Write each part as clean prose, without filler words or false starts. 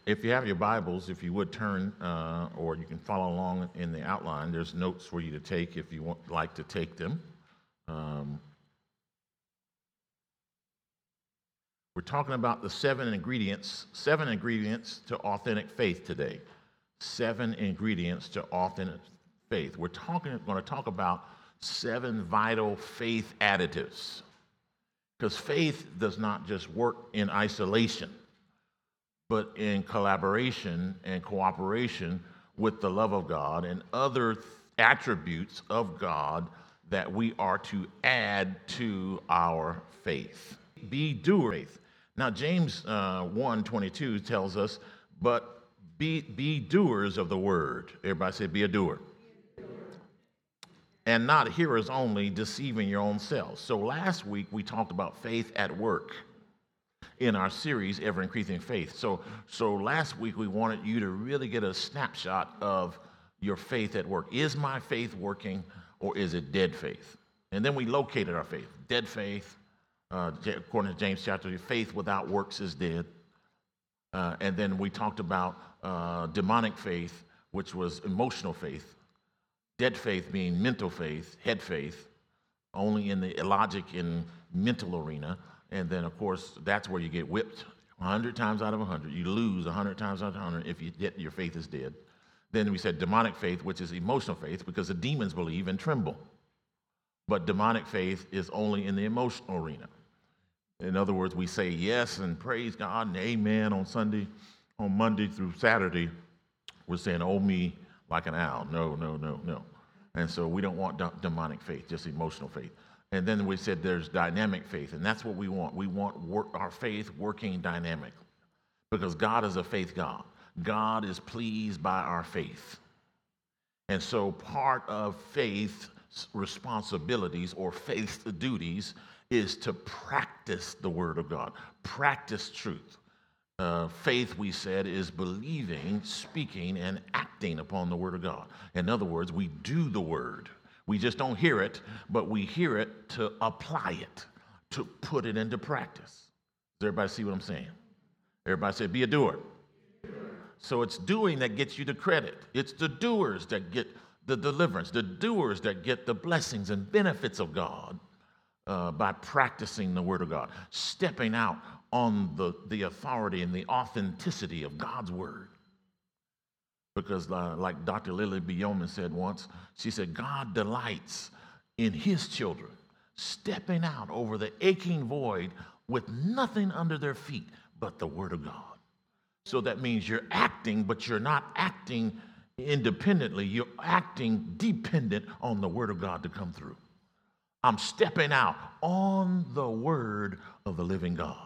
If you have your Bibles, if you would turn, or you can follow along in the outline, there's notes for you to take if you like to take them. We're talking about the seven ingredients to authentic faith today. 7 ingredients to authentic faith. We're going to talk about 7 vital faith additives. Because faith does not just work in isolation, but in collaboration and cooperation with the love of God and other attributes of God that we are to add to our faith. Be doer faith. Now, James 1:22 tells us, but be doers of the word. Everybody say, be a doer. And not hearers only, deceiving your own selves. So last week we talked about faith at work in our series, Ever Increasing Faith. So last week we wanted you to really get a snapshot of your faith at work. Is my faith working, or is it dead faith? And then we located our faith. Dead faith, according to James chapter 3, faith without works is dead. And then we talked about demonic faith, which was emotional faith. Dead faith being mental faith, head faith, only in the logic and mental arena. And then, of course, that's where you get whipped 100 times out of 100. You lose 100 times out of 100 if your faith is dead. Then we said demonic faith, which is emotional faith, because the demons believe and tremble. But demonic faith is only in the emotional arena. In other words, we say yes and praise God and amen on Sunday, on Monday through Saturday. We're saying, oh, me, like an owl. No. And so we don't want demonic faith, just emotional faith. And then we said there's dynamic faith, and that's what we want. We want our faith working dynamic, because God is a faith God. God is pleased by our faith. And so part of faith's responsibilities or faith's duties is to practice the Word of God, practice truth. Faith, we said, is believing, speaking, and acting upon the Word of God. In other words, we do the Word. We just don't hear it, but we hear it to apply it, to put it into practice. Does everybody see what I'm saying? Everybody say, be a doer. So it's doing that gets you the credit. It's the doers that get the deliverance, the doers that get the blessings and benefits of God by practicing the Word of God, stepping out on the authority and the authenticity of God's Word. Because like Dr. Lily B. Yeoman said once, she said, God delights in his children stepping out over the aching void with nothing under their feet but the Word of God. So that means you're acting, but you're not acting independently. You're acting dependent on the Word of God to come through. I'm stepping out on the Word of the living God.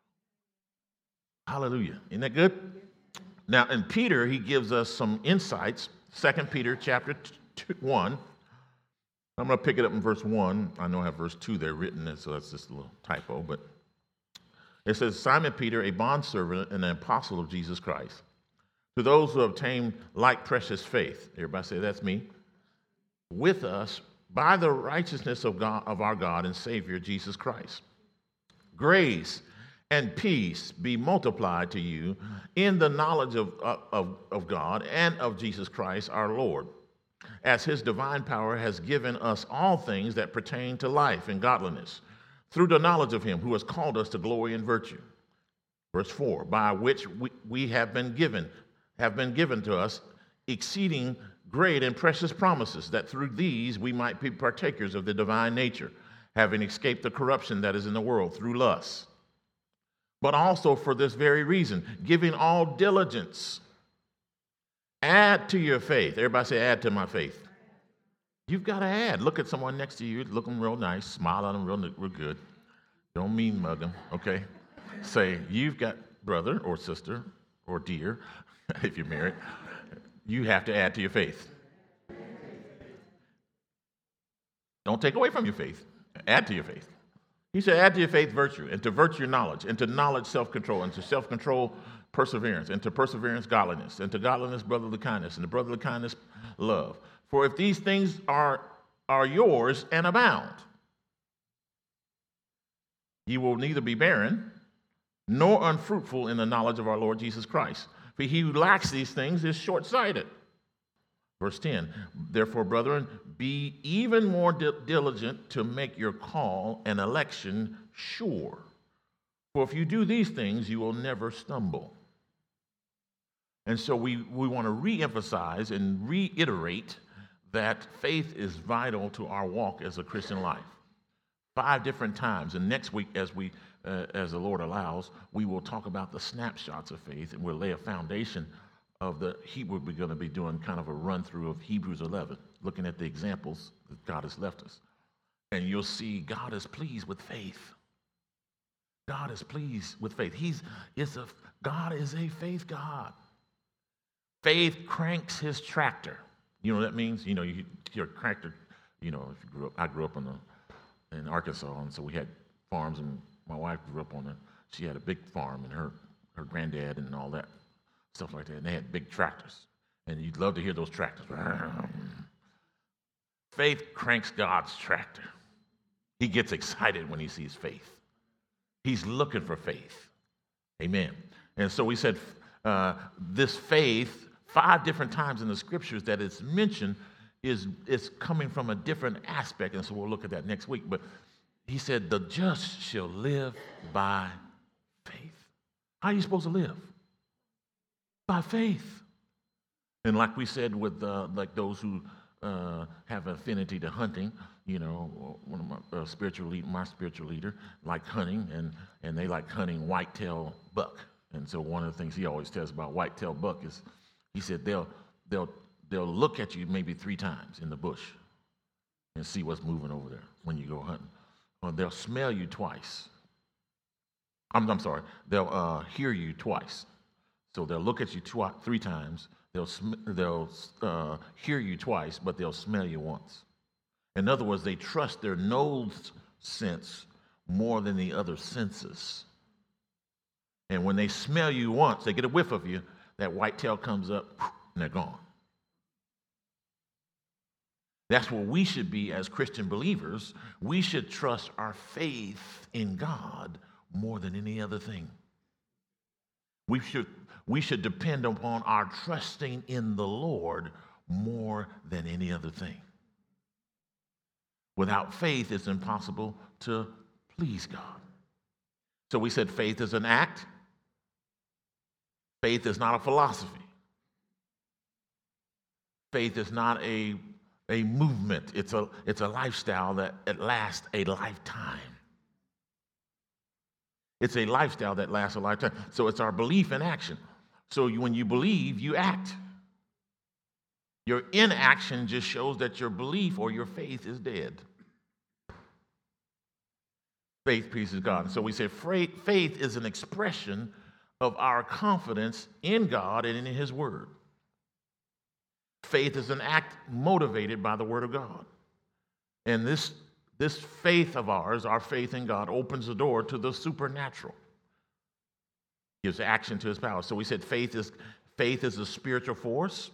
Hallelujah. Isn't that good? Now, in Peter, he gives us some insights. 2 Peter chapter 1. I'm going to pick it up in verse 1. I know I have verse 2 there written, so that's just a little typo. But it says, Simon Peter, a bondservant and an apostle of Jesus Christ, to those who obtain like precious faith. Everybody say, that's me. With us, by the righteousness of God, of our God and Savior, Jesus Christ. Grace and peace be multiplied to you in the knowledge of God and of Jesus Christ our Lord, as his divine power has given us all things that pertain to life and godliness, through the knowledge of him who has called us to glory and virtue. Verse 4, by which we have been given to us exceeding great and precious promises, that through these we might be partakers of the divine nature, having escaped the corruption that is in the world through lust. But also for this very reason, giving all diligence, add to your faith. Everybody say, add to my faith. You've got to add. Look at someone next to you, look them real nice, smile at them real good. Don't mean mug them, okay? Say, you've got brother or sister or dear, if you're married, you have to add to your faith. Don't take away from your faith. Add to your faith. He said, add to your faith virtue, and to virtue knowledge, and to knowledge self-control, and to self-control perseverance, and to perseverance godliness, and to godliness brotherly kindness, and to brotherly kindness love. For if these things are yours and abound, you will neither be barren nor unfruitful in the knowledge of our Lord Jesus Christ. For he who lacks these things is short-sighted. Verse 10, therefore, brethren, be even more diligent to make your call and election sure. For if you do these things, you will never stumble. And so we want to reemphasize and reiterate that faith is vital to our walk as a Christian life. 5 different times. And next week, as the Lord allows, we will talk about the snapshots of faith, and we'll lay a foundation of the Hebrew. We're going to be doing kind of a run-through of Hebrews 11, looking at the examples that God has left us. And you'll see God is pleased with faith. God is pleased with faith. God is a faith God. Faith cranks his tractor. You know what that means? You know, your tractor, you know, if you I grew up in Arkansas, and so we had farms, and my wife grew up she had a big farm, and her granddad and all that, stuff like that, and they had big tractors, and you'd love to hear those tractors. Faith cranks God's tractor. He gets excited when he sees faith. He's looking for faith. Amen. And so we said this faith, 5 different times in the scriptures that it's mentioned, is coming from a different aspect, and so we'll look at that next week. But he said, the just shall live by faith. How are you supposed to live? By faith. And like we said with like those who have affinity to hunting, you know, one of my spiritual leader, like hunting, and they like hunting whitetail buck. And so one of the things he always tells about whitetail buck is, he said they'll look at you maybe 3 times in the bush and see what's moving over there when you go hunting. Or they'll smell you twice. I'm sorry, they'll hear you twice. So they'll look at you 3 times. They'll hear you twice, but they'll smell you once. In other words, they trust their nose sense more than the other senses. And when they smell you once, they get a whiff of you, that whitetail comes up, and they're gone. That's what we should be as Christian believers. We should trust our faith in God more than any other thing. We should depend upon our trusting in the Lord more than any other thing. Without faith, it's impossible to please God. So we said faith is an act. Faith is not a philosophy. Faith is not a movement. It's a lifestyle that lasts a lifetime. It's a lifestyle that lasts a lifetime. So it's our belief in action. So when you believe, you act. Your inaction just shows that your belief or your faith is dead. Faith pleases God. And so we say faith is an expression of our confidence in God and in his word. Faith is an act motivated by the word of God. And this faith of ours, our faith in God, opens the door to the supernatural. Gives action to his power. So we said faith is a spiritual force.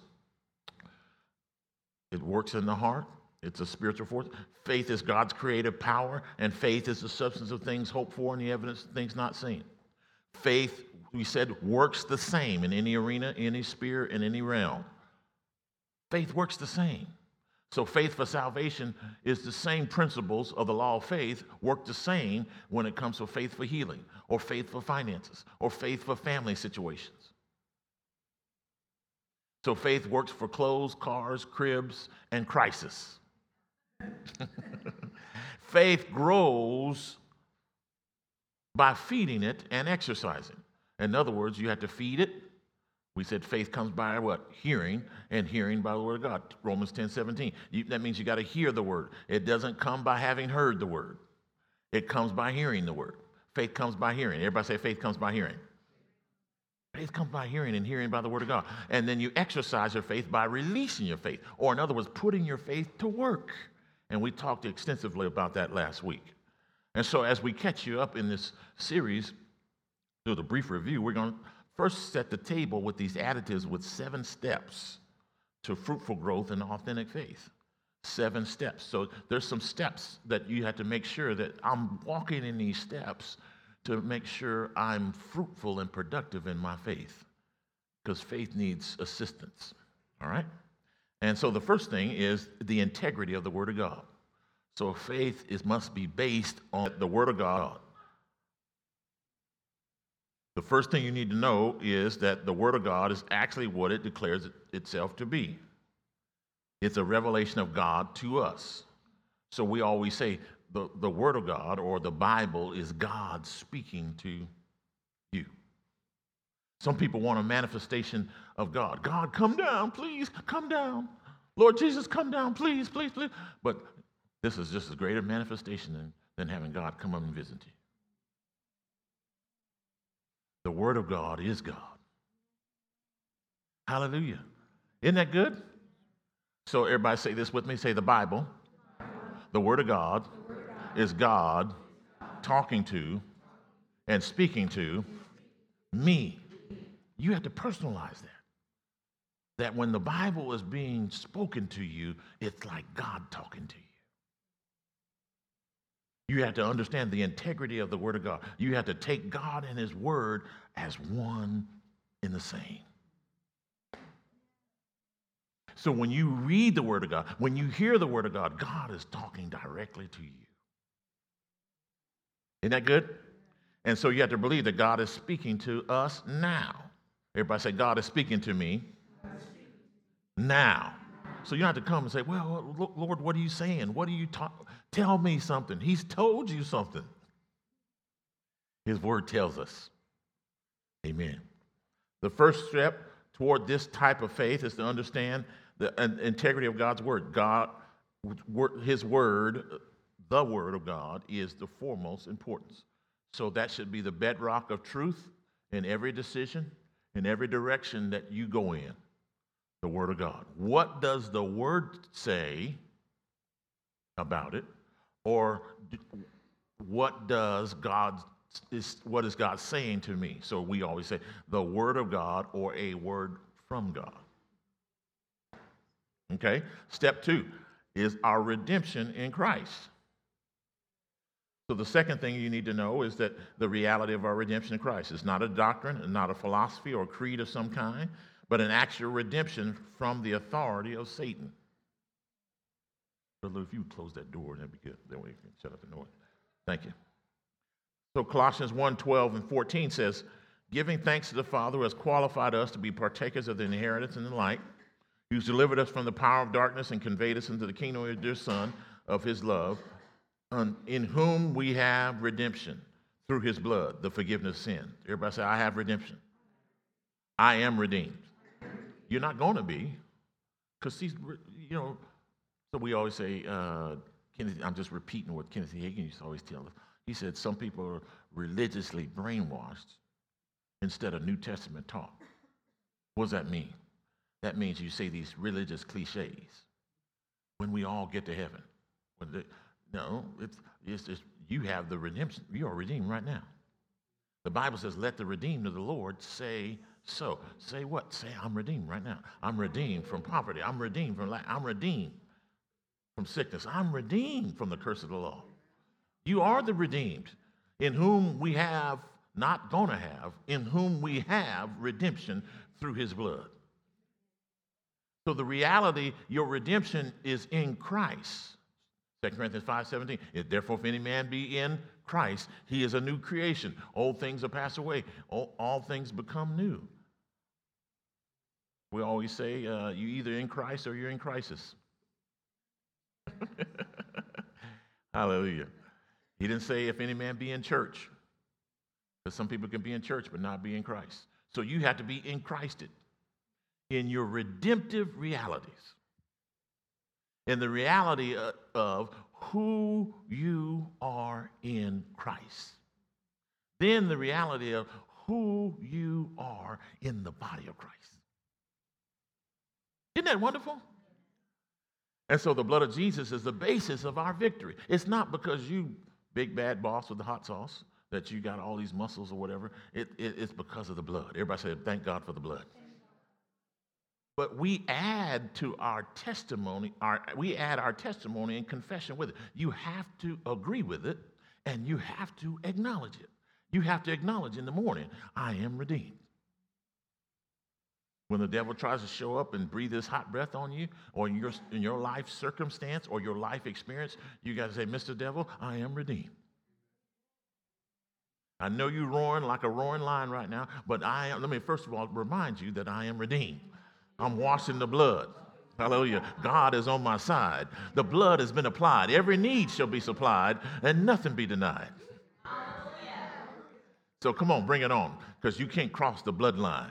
It works in the heart. It's a spiritual force. Faith is God's creative power, and faith is the substance of things hoped for and the evidence of things not seen. Faith, we said, works the same in any arena, any sphere, in any realm. Faith works the same. So faith for salvation is the same principles of the law of faith work the same when it comes to faith for healing, or faith for finances, or faith for family situations. So faith works for clothes, cars, cribs, and crisis. Faith grows by feeding it and exercising. In other words, you have to feed it. We said faith comes by what? Hearing, and hearing by the word of God. Romans 10:17. That means you got to hear the word. It doesn't come by having heard the word. It comes by hearing the word. Faith comes by hearing. Everybody say faith comes by hearing. Faith comes by hearing, and hearing by the word of God. And then you exercise your faith by releasing your faith, or in other words, putting your faith to work. And we talked extensively about that last week. And so as we catch you up in this series, do the brief review, we're going to first set the table with these additives with 7 steps to fruitful growth and authentic faith. 7 steps. So there's some steps that you have to make sure that I'm walking in these steps to make sure I'm fruitful and productive in my faith. because faith needs assistance. All right? And so the first thing is the integrity of the Word of God. So faith must be based on the Word of God. The first thing you need to know is that the Word of God is actually what it declares itself to be. It's a revelation of God to us. So we always say the Word of God or the Bible is God speaking to you. Some people want a manifestation of God. God, come down, please, come down. Lord Jesus, come down, please, please, please. But this is just a greater manifestation than having God come up and visit you. The Word of God is God. Hallelujah. Isn't that good? So everybody say this with me. Say the Bible, the Word of God, is God talking to and speaking to me. You have to personalize that. That when the Bible is being spoken to you, it's like God talking to you. You have to understand the integrity of the Word of God. You have to take God and His Word as one in the same. So when you read the Word of God, when you hear the Word of God, God is talking directly to you. Isn't that good? And so you have to believe that God is speaking to us now. Everybody say, God is speaking to me now. So you don't have to come and say, well, Lord, what are you saying? What are you talking? Tell me something. He's told you something. His Word tells us. Amen. The first step toward this type of faith is to understand the integrity of God's Word. His Word, the Word of God, is the foremost importance. So that should be the bedrock of truth in every decision, in every direction that you go in. The Word of God. What does the Word say about it? Or what is God saying to me? So we always say the Word of God or a word from God. Okay? Step 2 is our redemption in Christ. So the second thing you need to know is that the reality of our redemption in Christ is not a doctrine, not a philosophy or creed of some kind, but an actual redemption from the authority of Satan. Brother Lou, if you would close that door, that'd be good. That way you can shut up the noise. Thank you. So Colossians 1:12 and 14 says, giving thanks to the Father who has qualified us to be partakers of the inheritance and the light, who's delivered us from the power of darkness and conveyed us into the kingdom of his dear Son, of his love, in whom we have redemption through his blood, the forgiveness of sin. Everybody say, I have redemption. I am redeemed. You're not going to be, because he's, so we always say, Kenneth, I'm just repeating what Kenneth Hagin used to always tell us. He said some people are religiously brainwashed instead of New Testament taught. What does that mean? That means you say these religious cliches. When we all get to heaven. It's just you have the redemption. You are redeemed right now. The Bible says, let the redeemed of the Lord say so. Say what? Say, I'm redeemed right now. I'm redeemed from poverty. I'm redeemed from lack. I'm redeemed from sickness. I'm redeemed from the curse of the law. You are the redeemed, in whom we have, not gonna have, in whom we have redemption through his blood. So the reality, your redemption is in Christ. 2 Corinthians 5:17. If therefore if any man be in Christ, he is a new creation. Old things are passed away. All things become new. We always say, you either in Christ or you're in crisis. Hallelujah. He didn't say if any man be in church. Because some people can be in church but not be in Christ. So you have to be in Christed. In your redemptive realities. In the reality of who you are in Christ. Then the reality of who you are in the body of Christ. Isn't that wonderful? And so the blood of Jesus is the basis of our victory. It's not because you, big bad boss with the hot sauce, that you got all these muscles or whatever. It's because of the blood. Everybody say, thank God for the blood. But we add to our testimony, we add our testimony and confession with it. You have to agree with it, and you have to acknowledge it. You have to acknowledge in the morning, I am redeemed. When the devil tries to show up and breathe his hot breath on you, or in your life circumstance or your life experience, you got to say, Mr. Devil, I am redeemed. I know you're roaring like a roaring lion right now, but let me first of all remind you that I am redeemed. I'm washed in the blood. Hallelujah. God is on my side. The blood has been applied. Every need shall be supplied and nothing be denied. So come on, bring it on, because you can't cross the bloodline.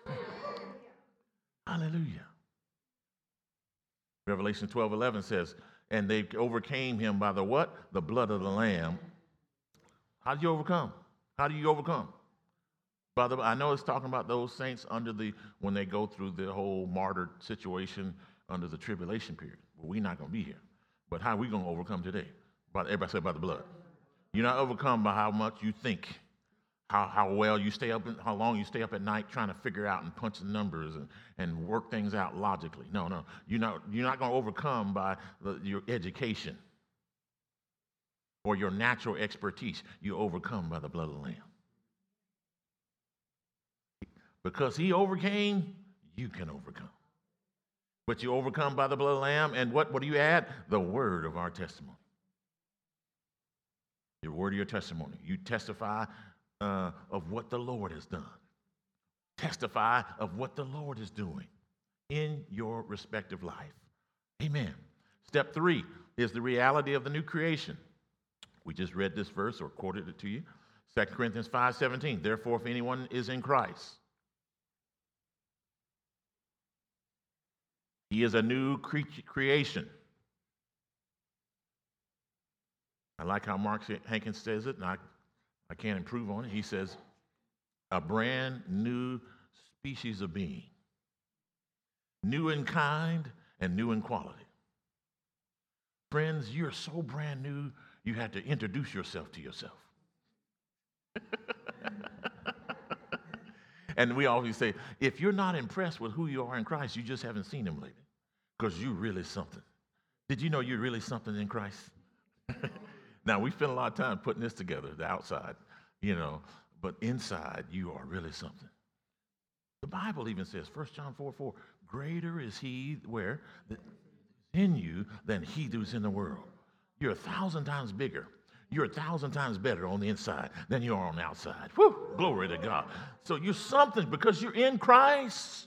Hallelujah. Revelation 12:11 says, and they overcame him by the what? The blood of the Lamb. How do you overcome? How do you overcome? I know it's talking about those saints when they go through the whole martyred situation under the tribulation period. Well, we're not going to be here. But how are we going to overcome today? Everybody say by the blood. You're not overcome by how much you think, how well you stay up, how long you stay up at night trying to figure out and punch the numbers and work things out logically. No. You're not going to overcome by your education or your natural expertise. You overcome by the blood of the Lamb. Because he overcame, you can overcome. But you overcome by the blood of the Lamb, and what do you add? The word of our testimony. Your word of your testimony. You testify of what the Lord has done. Testify of what the Lord is doing in your respective life. Amen. Step 3 is the reality of the new creation. We just read this verse or quoted it to you. 2 Corinthians 5:17. Therefore, if anyone is in Christ, he is a new creation. I like how Mark Hankins says it, and I can't improve on it. He says, a brand new species of being. New in kind and new in quality. Friends, you're so brand new, you had to introduce yourself to yourself. And we always say, if you're not impressed with who you are in Christ, you just haven't seen him lately, because you're really something. Did you know you're really something in Christ? Now, we spend a lot of time putting this together, the outside, but inside you are really something. The Bible even says, 1 John 4:4, greater is he where in you than he who's in the world. You're 1,000 times bigger. You're 1,000 times better on the inside than you are on the outside. Whew, glory to God. So you're something because you're in Christ.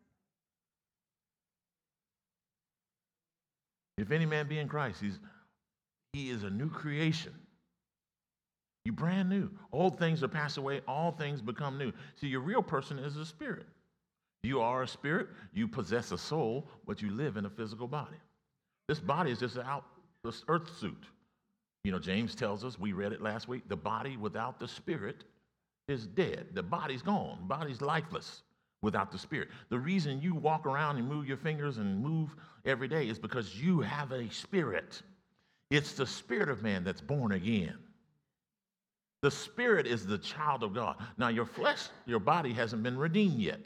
If any man be in Christ, he is a new creation. You're brand new. Old things are passed away. All things become new. See, your real person is a spirit. You are a spirit. You possess a soul, but you live in a physical body. This body is just this earth suit. James tells us, we read it last week, the body without the spirit is dead. The body's gone. The body's lifeless without the spirit. The reason you walk around and move your fingers and move every day is because you have a spirit. It's the spirit of man that's born again. The spirit is the child of God. Now, your flesh, your body hasn't been redeemed yet,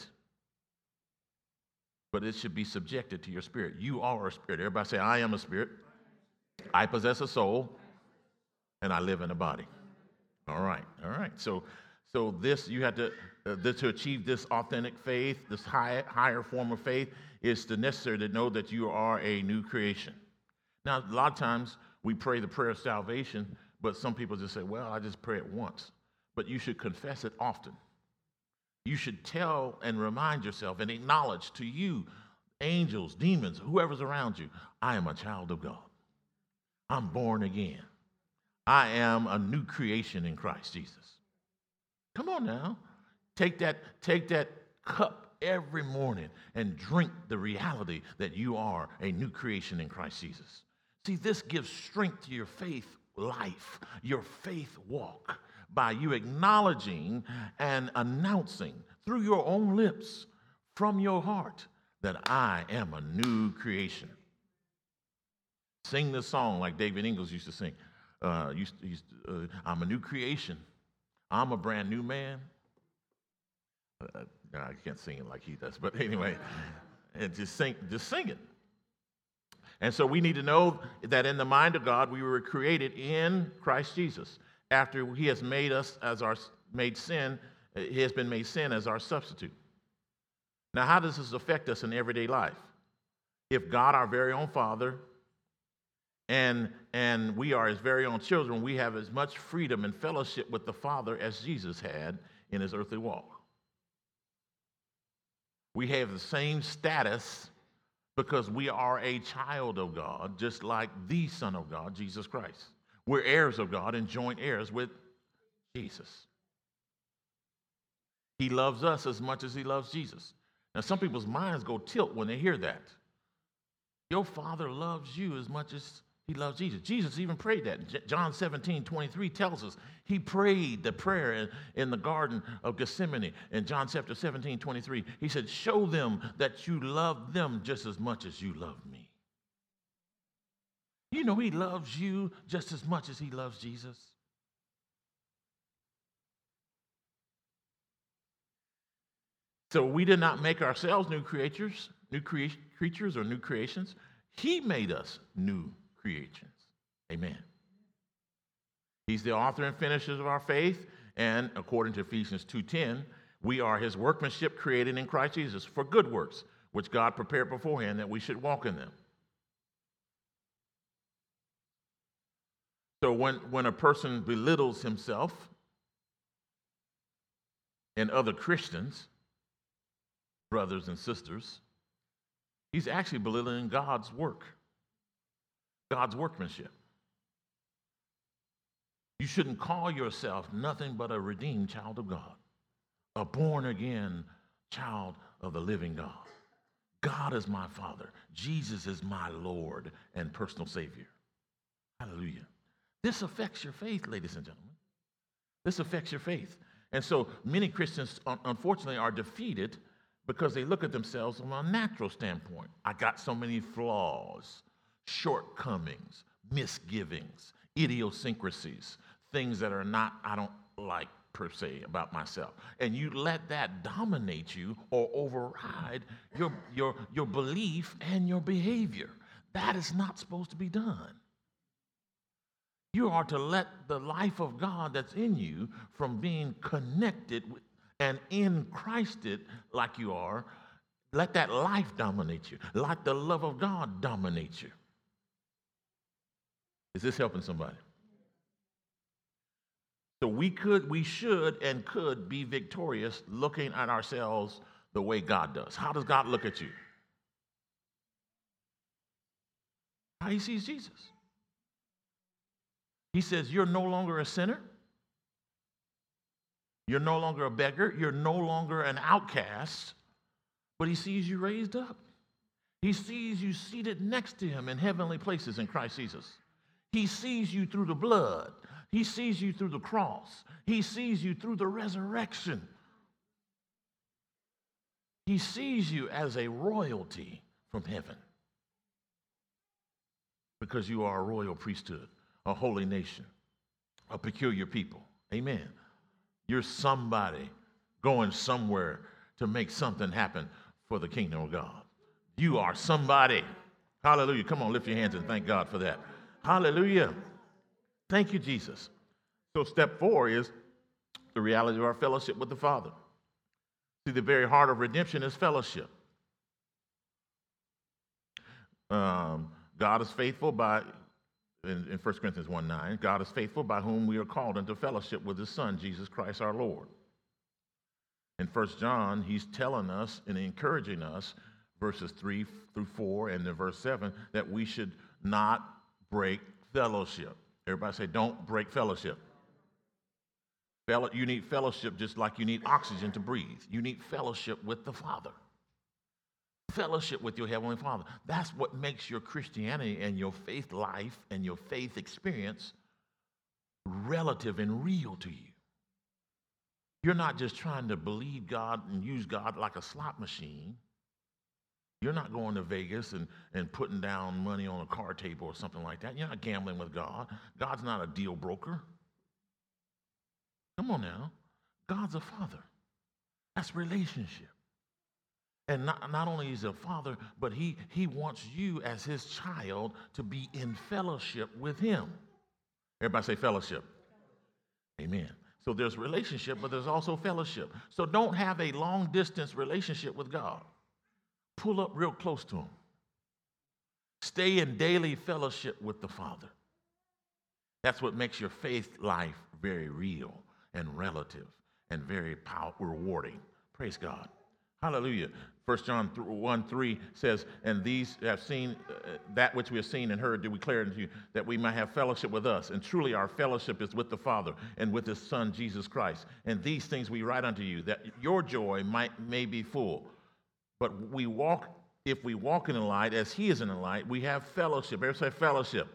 but it should be subjected to your spirit. You are a spirit. Everybody say, I am a spirit. I possess a soul, and I live in a body. All right. So this, you had to achieve this authentic faith, this higher form of faith, is necessary to know that you are a new creation. Now, a lot of times we pray the prayer of salvation, but some people just say, well, I just pray it once. But you should confess it often. You should tell and remind yourself and acknowledge to you, angels, demons, whoever's around you, I am a child of God. I'm born again. I am a new creation in Christ Jesus. Come on now. Take that cup every morning and drink the reality that you are a new creation in Christ Jesus. See, this gives strength to your faith life, your faith walk, by you acknowledging and announcing through your own lips, from your heart, that I am a new creation. Sing this song like David Ingalls used to sing. I'm a new creation. I'm a brand new man. I can't sing it like he does, but anyway, and just sing it. And so we need to know that in the mind of God, we were created in Christ Jesus. After he has made us as he has been made sin as our substitute. Now, how does this affect us in everyday life? If God, our very own Father, and we are his very own children, we have as much freedom and fellowship with the Father as Jesus had in his earthly walk. We have the same status because we are a child of God, just like the Son of God, Jesus Christ. We're heirs of God and joint heirs with Jesus. He loves us as much as he loves Jesus. Now, some people's minds go tilt when they hear that. Your Father loves you as much as he loves Jesus. Jesus even prayed that. John 17:23 tells us he prayed the prayer in the Garden of Gethsemane. In John chapter 17:23, he said, show them that you love them just as much as you love me. You know, he loves you just as much as he loves Jesus. So we did not make ourselves new creatures or new creations. He made us new creations. Amen. He's the author and finisher of our faith, and according to Ephesians 2:10, we are his workmanship created in Christ Jesus for good works, which God prepared beforehand that we should walk in them. So when a person belittles himself and other Christians, brothers and sisters, he's actually belittling God's work, God's workmanship. You shouldn't call yourself nothing but a redeemed child of God, a born-again child of the living God. God is my Father. Jesus is my Lord and personal Savior. Hallelujah. This affects your faith, ladies and gentlemen. This affects your faith. And so many Christians, unfortunately, are defeated because they look at themselves from a natural standpoint. I got so many flaws, shortcomings, misgivings, idiosyncrasies, things that are not, I don't like per se about myself. And you let that dominate you or override your belief and your behavior. That is not supposed to be done. You are to let the life of God that's in you from being connected with and in Christed like you are, let that life dominate you. Let the love of God dominate you. Is this helping somebody? So we should and could be victorious looking at ourselves the way God does. How does God look at you? How he sees Jesus. He says, you're no longer a sinner. You're no longer a beggar. You're no longer an outcast. But he sees you raised up. He sees you seated next to him in heavenly places in Christ Jesus. He sees you through the blood. He sees you through the cross. He sees you through the resurrection. He sees you as a royalty from heaven because you are a royal priesthood, a holy nation, a peculiar people. Amen. You're somebody going somewhere to make something happen for the kingdom of God. You are somebody. Hallelujah. Come on, lift your hands and thank God for that. Hallelujah. Thank you, Jesus. So step 4 is the reality of our fellowship with the Father. See, the very heart of redemption is fellowship. God is faithful in 1 Corinthians 1:9, God is faithful by whom we are called into fellowship with his Son, Jesus Christ our Lord. In 1 John, he's telling us and encouraging us, verses 3 through 4 and then verse 7, that we should not break fellowship. Everybody say, don't break fellowship. You need fellowship just like you need oxygen to breathe. You need fellowship with the Father. Fellowship with your Heavenly Father. That's what makes your Christianity and your faith life and your faith experience relative and real to you. You're not just trying to believe God and use God like a slot machine. You're not going to Vegas and putting down money on a card table or something like that. You're not gambling with God. God's not a deal broker. Come on now. God's a father. That's relationship. And not only is he a father, but he wants you as his child to be in fellowship with him. Everybody say fellowship. Amen. So there's relationship, but there's also fellowship. So don't have a long distance relationship with God. Pull up real close to him. Stay in daily fellowship with the Father. That's what makes your faith life very real and relative and very rewarding. Praise God. Hallelujah. 1 John 1:3 says, and these have seen that which we have seen and heard, do we declare unto you, that we might have fellowship with us. And truly our fellowship is with the Father and with his Son, Jesus Christ. And these things we write unto you, that your joy may be full. But if we walk in the light as he is in the light, we have fellowship. Everybody say fellowship.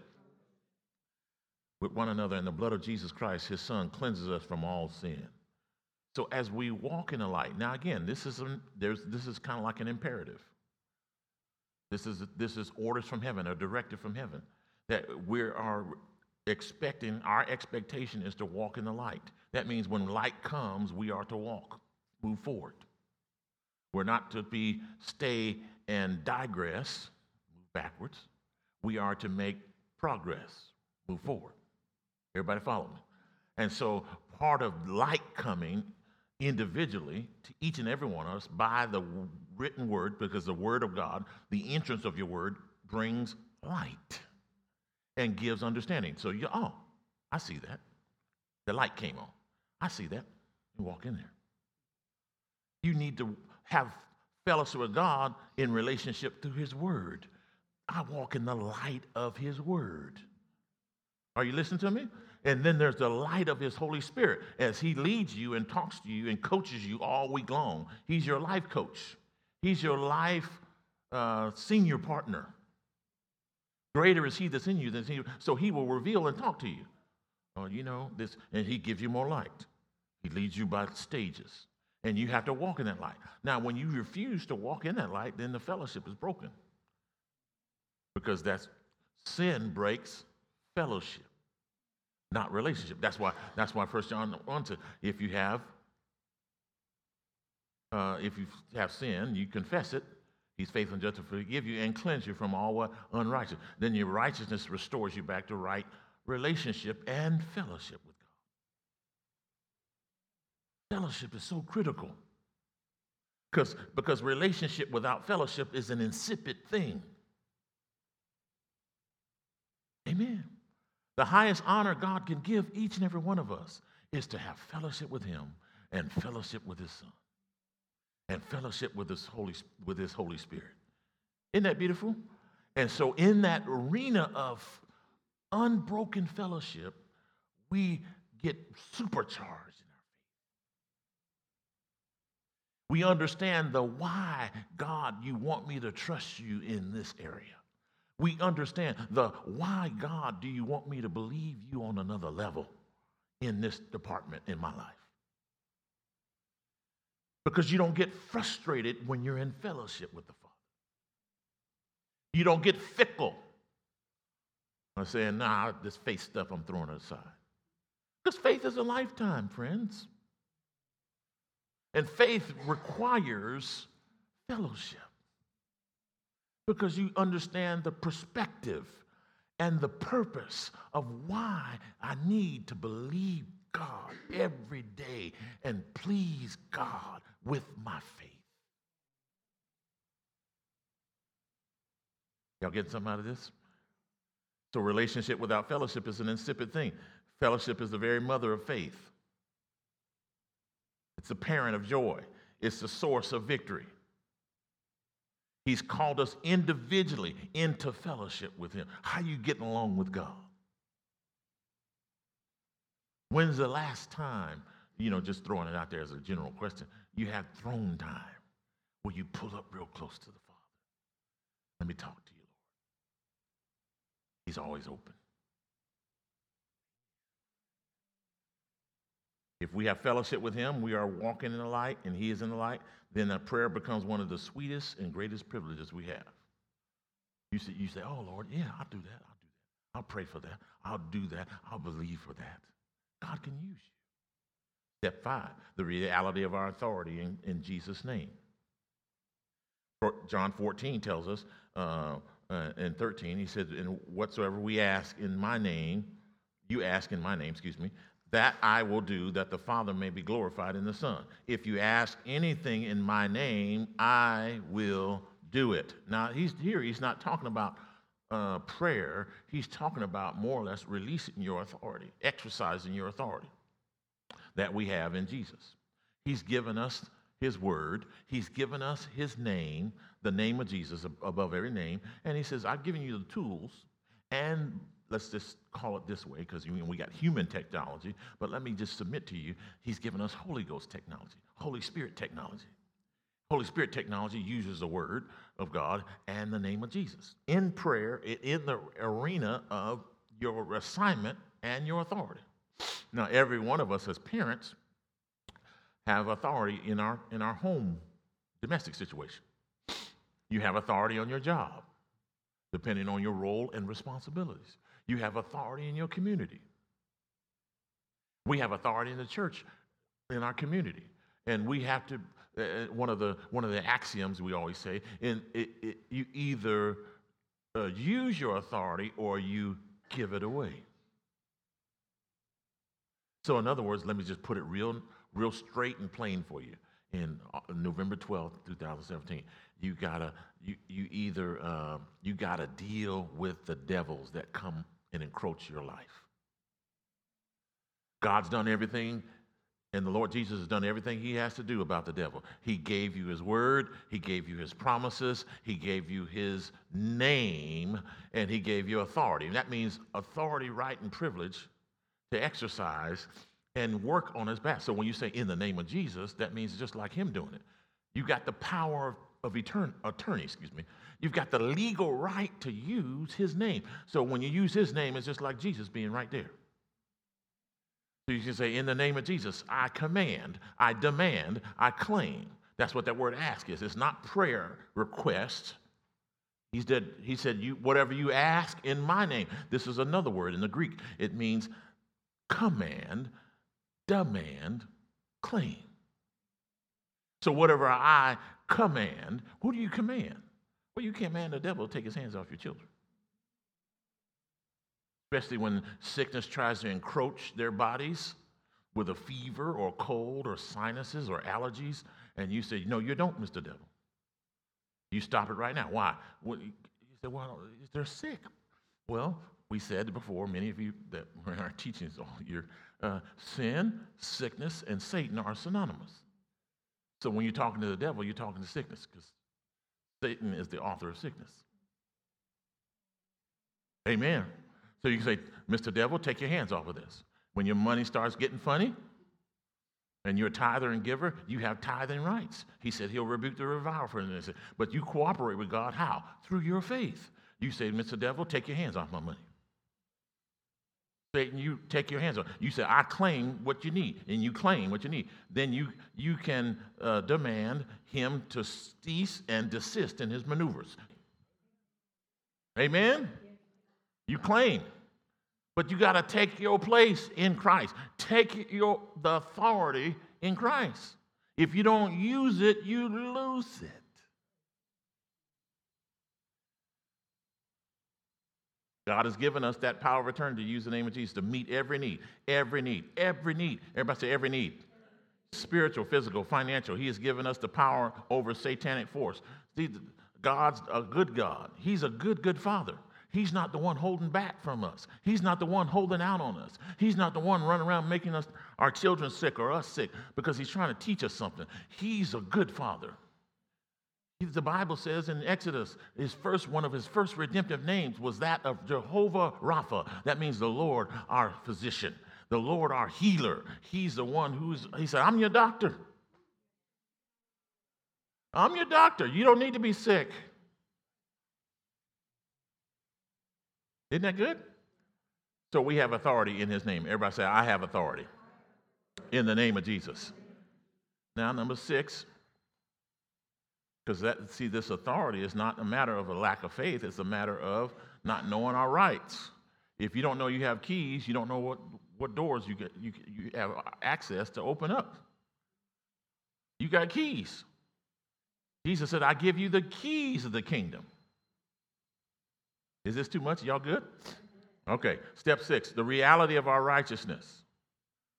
With one another, and the blood of Jesus Christ, his Son, cleanses us from all sin. So as we walk in the light, now again, this is kind of like an imperative. This is orders from heaven, a directive from heaven, that our expectation is to walk in the light. That means when light comes, we are to walk, move forward. We're not to stay and digress, move backwards. We are to make progress, move forward. Everybody follow me? And so part of light coming individually to each and every one of us by the written word, because the word of God, the entrance of your word brings light and gives understanding. So I see that. The light came on. I see that. You walk in there. You need to have fellowship with God in relationship to his word. I walk in the light of his word. Are you listening to me? And then there's the light of his Holy Spirit as he leads you and talks to you and coaches you all week long. He's your life coach. He's your life senior partner. Greater is he that's in you than he. So he will reveal and talk to you. Oh, this, and he gives you more light. He leads you by stages. And you have to walk in that light. Now, when you refuse to walk in that light, then the fellowship is broken. Because sin breaks fellowship, not relationship. That's why 1 John 1 said, if you have sin, you confess it. He's faithful and just to forgive you and cleanse you from all unrighteousness. Then your righteousness restores you back to right relationship and fellowship with God. Fellowship is so critical. Because relationship without fellowship is an insipid thing. Amen. The highest honor God can give each and every one of us is to have fellowship with him and fellowship with his Son and fellowship with his Holy Spirit. Isn't that beautiful? And so in that arena of unbroken fellowship, we get supercharged in our faith. We understand the why, God, you want me to trust you in this area. We understand the why, God, do you want me to believe you on another level in this department in my life? Because you don't get frustrated when you're in fellowship with the Father. You don't get fickle. I'm saying, this faith stuff, I'm throwing it aside. Because faith is a lifetime, friends. And faith requires fellowship. Because you understand the perspective and the purpose of why I need to believe God every day and please God with my faith. Y'all getting something out of this? So relationship without fellowship is an insipid thing. Fellowship is the very mother of faith. It's the parent of joy. It's the source of victory. He's called us individually into fellowship with him. How are you getting along with God? When's the last time, just throwing it out there as a general question, you had throne time where you pull up real close to the Father? Let me talk to you, Lord. He's always open. If we have fellowship with him, we are walking in the light and he is in the light, then a prayer becomes one of the sweetest and greatest privileges we have. You say, oh, Lord, yeah, I'll do that. I'll pray for that. I'll do that. I'll believe for that. God can use you. Step 5, the reality of our authority in Jesus' name. John 14 tells us, in 13, he said, and whatsoever we ask in my name, you ask in my name, That I will do, that the Father may be glorified in the Son. If you ask anything in my name, I will do it. Now, he's not talking about prayer. He's talking about more or less releasing your authority, exercising your authority that we have in Jesus. He's given us his word. He's given us his name, the name of Jesus above every name. And he says, I've given you the tools, and let's just call it this way, because we got human technology, but let me just submit to you, he's given us Holy Ghost technology, Holy Spirit technology. Holy Spirit technology uses the word of God and the name of Jesus in prayer, in the arena of your assignment and your authority. Now, every one of us as parents have authority in our home domestic situation. You have authority on your job, depending on your role and responsibilities. You have authority in your community. We have authority in the church, in our community, and we have to. One of the axioms we always say: you either use your authority or you give it away. So, in other words, let me just put it real straight and plain for you. In November 12th, 2017, you gotta deal with the devils that come and encroach your life. God's done everything, and the Lord Jesus has done everything he has to do about the devil. He gave you his word, he gave you his promises, he gave you his name, and he gave you authority. And that means authority, right, and privilege to exercise and work on his behalf. So when you say in the name of Jesus, that means just like him doing it. You got the power of attorney. You've got the legal right to use his name. So when you use his name, it's just like Jesus being right there. So you can say, in the name of Jesus, I command, I demand, I claim. That's what that word ask is. It's not prayer request. He said, whatever you ask in my name. This is another word in the Greek. It means command, demand, claim. So whatever I command, who do you command? Well, you command the devil to take his hands off your children. Especially when sickness tries to encroach their bodies with a fever or cold or sinuses or allergies, and you say, no, you don't, Mr. Devil. You stop it right now. Why? Well, you say, well, they're sick. Well, we said before, many of you that were in our teachings all year, sin, sickness, and Satan are synonymous. So when you're talking to the devil, you're talking to sickness, because Satan is the author of sickness. Amen. So you can say, Mr. Devil, take your hands off of this. When your money starts getting funny, and you're a tither and giver, you have tithing rights. He said he'll rebuke the reviler for this. But you cooperate with God, how? Through your faith. You say, Mr. Devil, take your hands off my money. Satan, you take your hands off. You say, I claim what you need, and you claim what you need. Then you can demand him to cease and desist in his maneuvers. Amen? You claim. But you got to take your place in Christ. Take the authority in Christ. If you don't use it, you lose it. God has given us that power of attorney to use the name of Jesus to meet every need. Every need. Every need. Everybody say every need. Spiritual, physical, financial. He has given us the power over satanic force. See, God's a good God. He's a good Father. He's not the one holding back from us. He's not the one holding out on us. He's not the one running around making our children sick or us sick because he's trying to teach us something. He's a good Father. The Bible says in Exodus, one of his first redemptive names was that of Jehovah Rapha. That means the Lord, our physician, the Lord, our healer. He's the one he said, I'm your doctor. I'm your doctor. You don't need to be sick. Isn't that good? So we have authority in his name. Everybody say, I have authority in the name of Jesus. Now, number 6, because this authority is not a matter of a lack of faith. It's a matter of not knowing our rights. If you don't know you have keys, you don't know what doors you have access to open up. You got keys. Jesus said, I give you the keys of the kingdom. Is this too much? Y'all good? Okay. Step 6, the reality of our righteousness.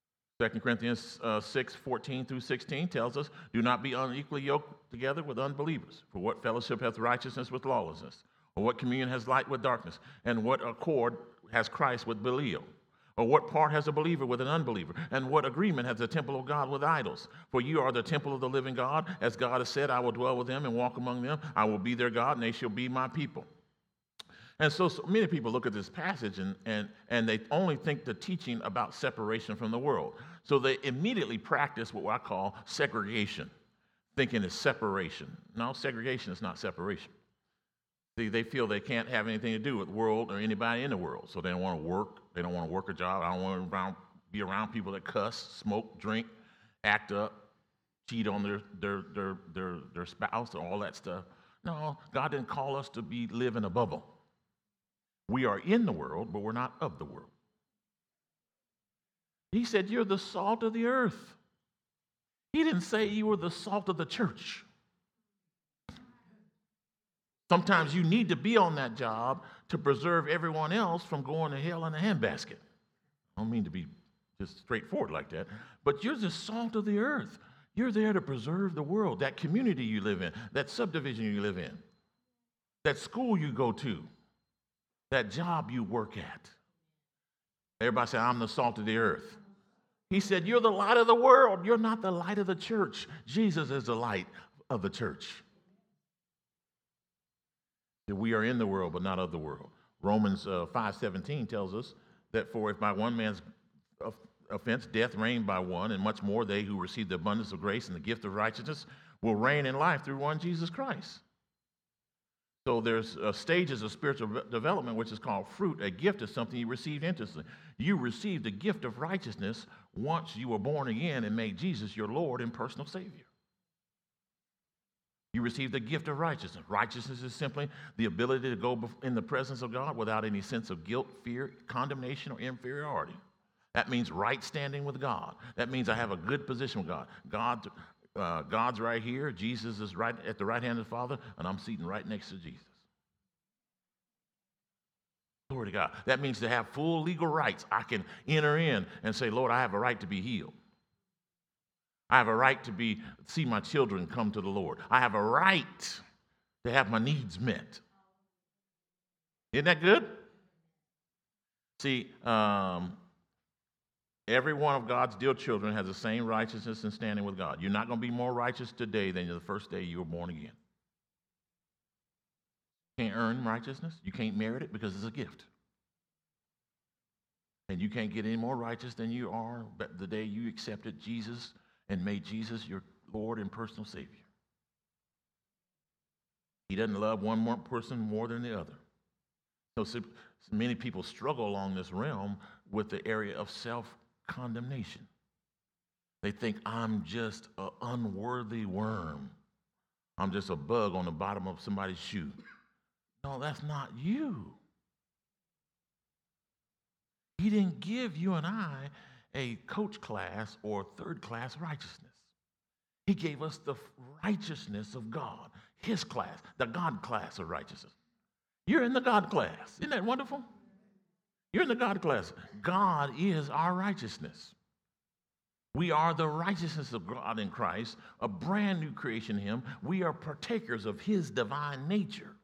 2 Corinthians 6:14 through 16 tells us, do not be unequally yoked together with unbelievers. For what fellowship hath righteousness with lawlessness? Or what communion has light with darkness? And what accord has Christ with Belial? Or what part has a believer with an unbeliever? And what agreement has the temple of God with idols? For you are the temple of the living God. As God has said, I will dwell with them and walk among them. I will be their God, and they shall be my people. And so many people look at this passage and they only think the teaching about separation from the world. So they immediately practice what I call segregation, thinking it's separation. No, segregation is not separation. See, they feel they can't have anything to do with the world or anybody in the world. So they don't want to work. They don't want to work a job. I don't want to be around people that cuss, smoke, drink, act up, cheat on their spouse, and all that stuff. No, God didn't call us to live in a bubble. We are in the world, but we're not of the world. He said, you're the salt of the earth. He didn't say you were the salt of the church. Sometimes you need to be on that job to preserve everyone else from going to hell in a handbasket. I don't mean to be just straightforward like that, but you're the salt of the earth. You're there to preserve the world, that community you live in, that subdivision you live in, that school you go to, that job you work at. Everybody say, I'm the salt of the earth. He said, you're the light of the world. You're not the light of the church. Jesus is the light of the church. We are in the world, but not of the world. Romans 5:17 tells us that for if by one man's offense death reigned by one, and much more they who receive the abundance of grace and the gift of righteousness will reign in life through one Jesus Christ. So there's stages of spiritual development, which is called fruit. A gift is something you received instantly. You received the gift of righteousness once you were born again and made Jesus your Lord and personal Savior. You received the gift of righteousness. Righteousness is simply the ability to go in the presence of God without any sense of guilt, fear, condemnation, or inferiority. That means right standing with God. That means I have a good position with God. God's right here. Jesus is right at the right hand of the Father, and I'm sitting right next to Jesus. Glory to God. That means to have full legal rights. I can enter in and say, Lord, I have a right to be healed. I have a right to see my children come to the Lord. I have a right to have my needs met. Isn't that good? See, every one of God's dear children has the same righteousness and standing with God. You're not going to be more righteous today than the first day you were born again. You can't earn righteousness. You can't merit it because it's a gift. And you can't get any more righteous than you are the day you accepted Jesus and made Jesus your Lord and personal Savior. He doesn't love one more person more than the other. So many people struggle along this realm with the area of self-condemnation. They think, I'm just an unworthy worm. I'm just a bug on the bottom of somebody's shoe. No, that's not you. He didn't give you and I a coach class or third class righteousness. He gave us the righteousness of God, his class, the God class of righteousness. You're in the God class. Isn't that wonderful? You're in the God class. God is our righteousness. We are the righteousness of God in Christ, a brand new creation in him. We are partakers of his divine nature.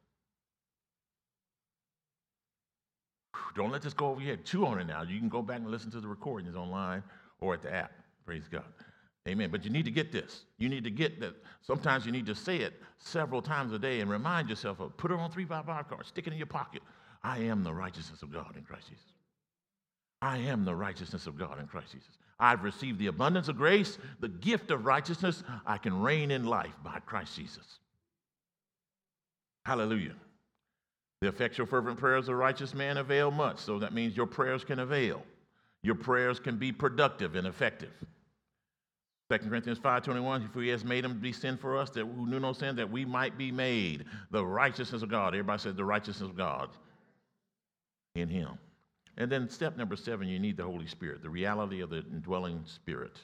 Don't let this go over your head. Chew on it now. You can go back and listen to the recordings online or at the app. Praise God. Amen. But you need to get this. You need to get that. Sometimes you need to say it several times a day and remind yourself of, put it on 3x5 card, stick it in your pocket. I am the righteousness of God in Christ Jesus. I am the righteousness of God in Christ Jesus. I've received the abundance of grace, the gift of righteousness. I can reign in life by Christ Jesus. Hallelujah. The effectual fervent prayers of a righteous man avail much. So that means your prayers can avail. Your prayers can be productive and effective. 2 Corinthians 5:21, for he has made him be sin for us that who knew no sin, that we might be made the righteousness of God. Everybody said the righteousness of God in him. And then step number 7, you need the Holy Spirit, the reality of the indwelling Spirit.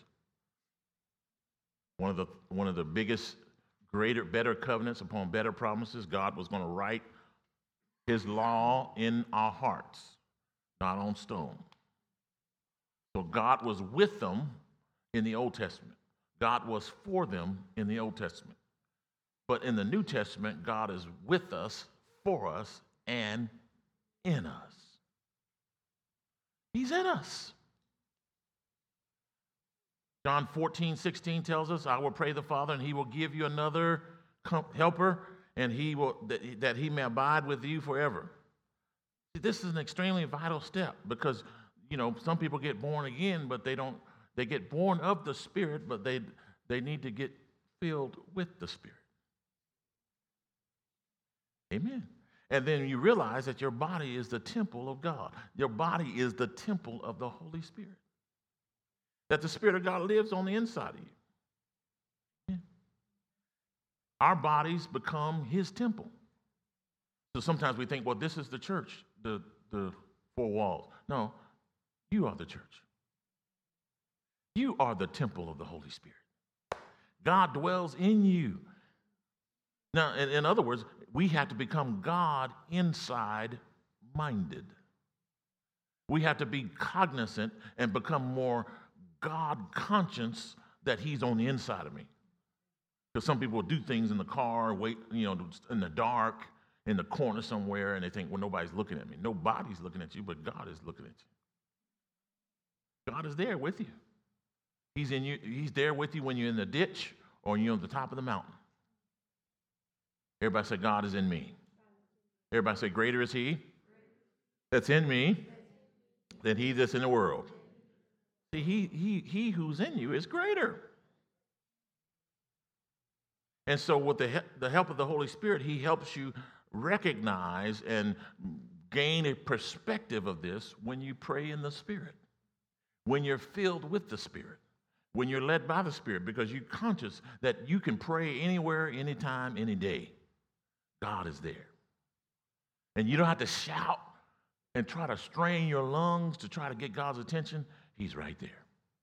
One of the biggest, greater, better covenants upon better promises, God was going to write his law in our hearts, not on stone. So God was with them in the Old Testament. God was for them in the Old Testament. But in the New Testament, God is with us, for us, and in us. He's in us. John 14:16 tells us, I will pray the Father, and he will give you another helper, and he will that he may abide with you forever. See, this is an extremely vital step because, some people get born again, but they get born of the Spirit, but they need to get filled with the Spirit. Amen. And then you realize that your body is the temple of God. Your body is the temple of the Holy Spirit. That the Spirit of God lives on the inside of you. Yeah. Our bodies become His temple. So sometimes we think, well, this is the church, the four walls. No, you are the church. You are the temple of the Holy Spirit. God dwells in you. Now, in other words, we have to become God inside minded. We have to be cognizant and become more God conscious that He's on the inside of me. Because some people do things in the car, wait, in the dark, in the corner somewhere, and they think, well, nobody's looking at me. Nobody's looking at you, but God is looking at you. God is there with you. He's in you. He's there with you when you're in the ditch or you're on the top of the mountain. Everybody say, God is in me. Everybody say, greater is He that's in me than he that's in the world. See, he who's in you is greater. And so with the help of the Holy Spirit, He helps you recognize and gain a perspective of this when you pray in the Spirit, when you're filled with the Spirit, when you're led by the Spirit, because you're conscious that you can pray anywhere, anytime, any day. God is there. And you don't have to shout and try to strain your lungs to try to get God's attention. He's right there.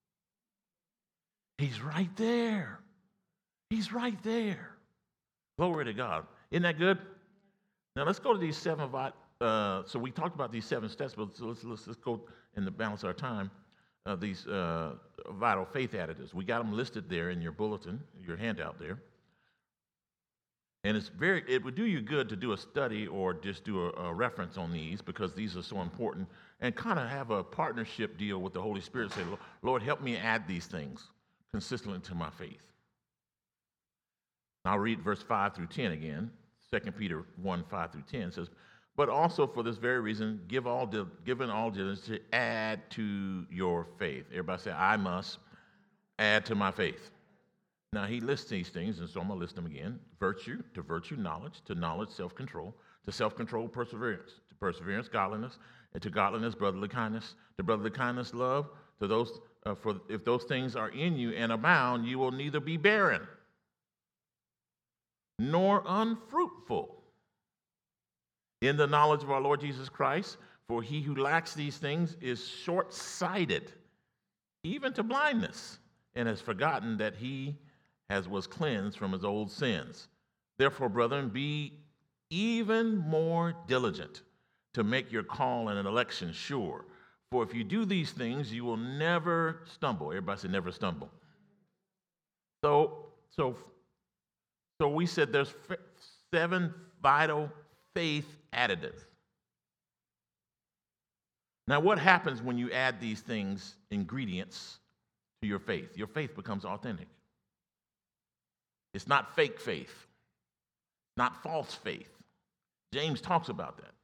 He's right there. He's right there. Glory to God. Isn't that good? Now let's go to these seven. So we talked about these 7 steps, but let's go in the balance of our time. These vital faith additives. We got them listed there in your bulletin, your handout there. And it would do you good to do a study or just do a reference on these because these are so important and kind of have a partnership deal with the Holy Spirit. Say, Lord, help me add these things consistently to my faith. I'll read verse 5 through 10 again. 2 Peter 1, 5 through 10 says, but also for this very reason, given all diligence to add to your faith. Everybody say, I must add to my faith. Now, he lists these things, and so I'm going to list them again. Virtue, to virtue, knowledge, to knowledge, self-control, to self-control, perseverance, to perseverance, godliness, and to godliness, brotherly kindness, to brotherly kindness, love, to those, for if those things are in you and abound, you will neither be barren nor unfruitful in the knowledge of our Lord Jesus Christ, for he who lacks these things is short-sighted, even to blindness, and has forgotten that he was cleansed from his old sins. Therefore, brethren, be even more diligent to make your call and an election sure. For if you do these things, you will never stumble. Everybody say never stumble. So we said there's 7 vital faith additives. Now, what happens when you add these things, ingredients, to your faith? Your faith becomes authentic. It's not fake faith, not false faith. James talks about that.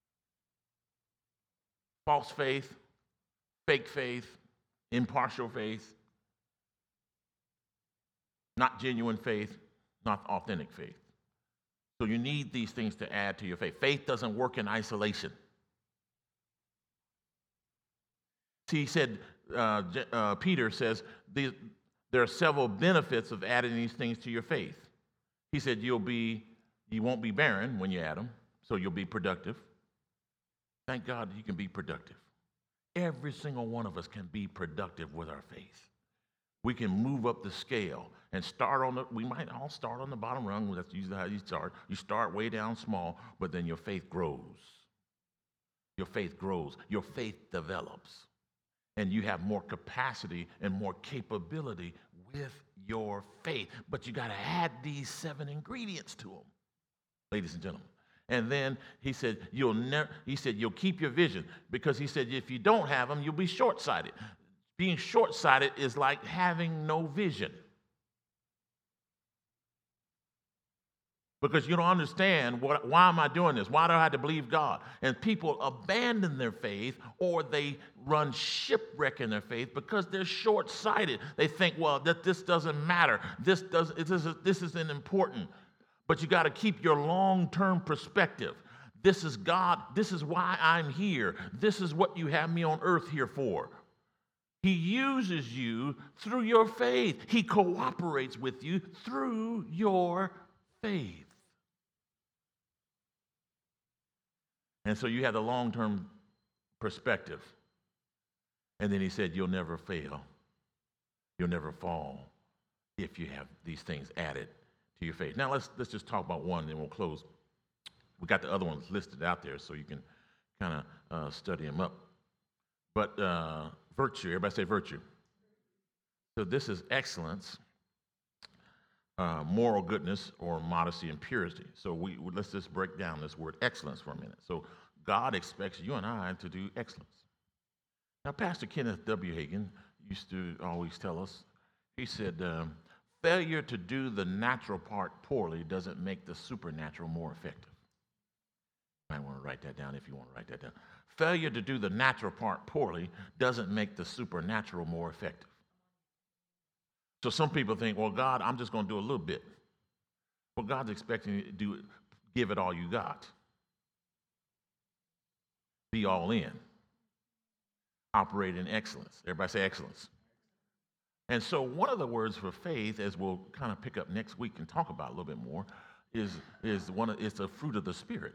False faith, fake faith, impartial faith, not genuine faith, not authentic faith. So you need these things to add to your faith. Faith doesn't work in isolation. See, he said, Peter says, there are several benefits of adding these things to your faith. He said you won't be barren when you add them, so you'll be productive. Thank God you can be productive. Every single one of us can be productive with our faith. We can move up the scale and we might all start on the bottom rung. That's usually how you start. You start way down small, but then your faith grows. Your faith grows. Your faith develops. and you have more capacity and more capability with your faith. But you got to add these 7 ingredients to them, ladies and gentlemen. And then he said, you'll keep your vision, because he said, if you don't have them, you'll be short-sighted. Being short-sighted is like having no vision, because you don't understand why am I doing this? Why do I have to believe God? And people abandon their faith, or they run shipwreck in their faith because they're short-sighted. They think, well, that this doesn't matter. This isn't important. But you got to keep your long-term perspective. This is God. This is why I'm here. This is what you have me on earth here for. He uses you through your faith. He cooperates with you through your faith. And so you have the long-term perspective. And then he said, you'll never fail. You'll never fall if you have these things added to your faith. Now let's just talk about one, and then we'll close. We got the other ones listed out there so you can kind of study them up. But virtue, everybody say virtue. So this is excellence, moral goodness, or modesty and purity. So let's just break down this word excellence for a minute. So God expects you and I to do excellence. Now, Pastor Kenneth W. Hagin used to always tell us, he said, failure to do the natural part poorly doesn't make the supernatural more effective. You might want to write that down if you want to write that down. Failure to do the natural part poorly doesn't make the supernatural more effective. So some people think, well, God, I'm just going to do a little bit. Well, God's expecting you to give it all you got. Be all in. Operate in excellence. Everybody say excellence. And so one of the words for faith, as we'll kind of pick up next week and talk about a little bit more, is the fruit of the Spirit.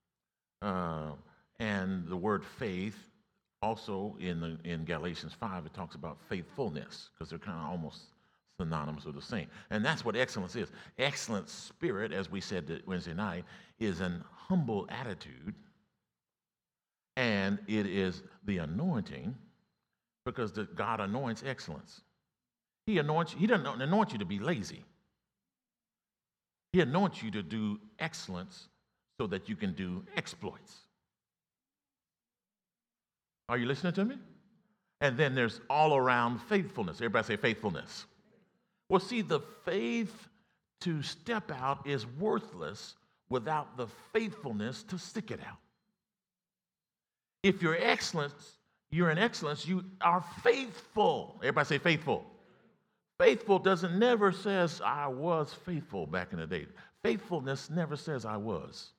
And the word faith, also in Galatians 5, it talks about faithfulness, because they're kind of almost synonymous with the same. And that's what excellence is. Excellent spirit, as we said Wednesday night, is an humble attitude, and it is the anointing, because God anoints excellence. He doesn't anoint you to be lazy. He anoints you to do excellence so that you can do exploits. Are you listening to me? And then there's all around faithfulness. Everybody say faithfulness. Well, see, the faith to step out is worthless without the faithfulness to stick it out. If you're in excellence, you are faithful. Everybody say faithful. Faithful never says I was faithful back in the day. Faithfulness never says I was.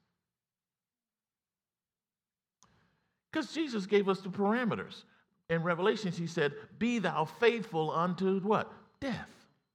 Because Jesus gave us the parameters. In Revelations, he said, be thou faithful unto what? Death.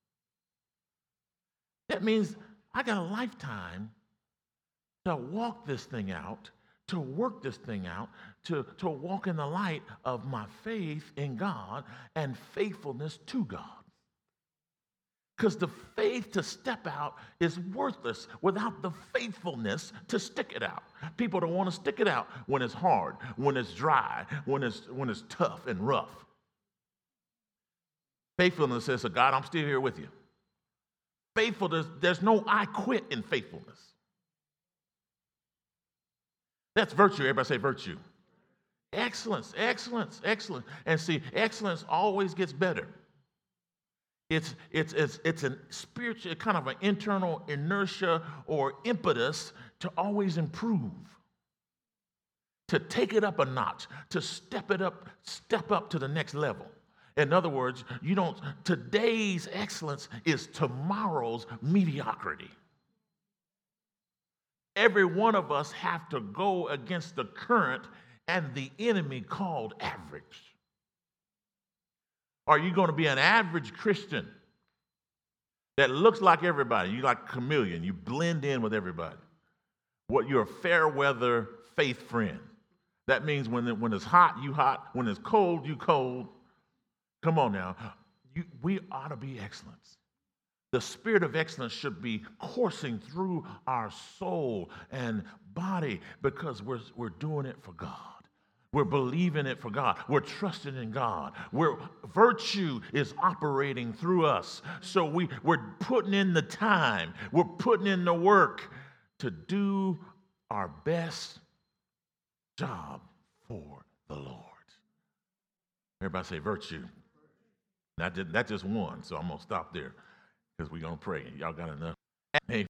That means I got a lifetime to walk this thing out, to work this thing out, to walk in the light of my faith in God and faithfulness to God. Because the faith to step out is worthless without the faithfulness to stick it out. People don't want to stick it out when it's hard, when it's dry, when it's tough and rough. Faithfulness says, so God, I'm still here with you. Faithfulness, there's no I quit in faithfulness. That's virtue. Everybody say virtue. Excellence, excellence, excellence. And see, excellence always gets better. It's a spiritual, kind of an internal inertia or impetus to always improve, to take it up a notch, to step up to the next level. In other words, today's excellence is tomorrow's mediocrity. Every one of us have to go against the current and the enemy called average. Are you going to be an average Christian that looks like everybody? You like a chameleon. You blend in with everybody. You're a fair weather faith friend. That means when it's hot, you hot. When it's cold, you cold. Come on now. We ought to be excellence. The spirit of excellence should be coursing through our soul and body because we're doing it for God. We're believing it for God. We're trusting in God. Virtue is operating through us. So we're putting in the time. We're putting in the work to do our best job for the Lord. Everybody say virtue. That's just one, so I'm going to stop there because we're going to pray. Y'all got enough?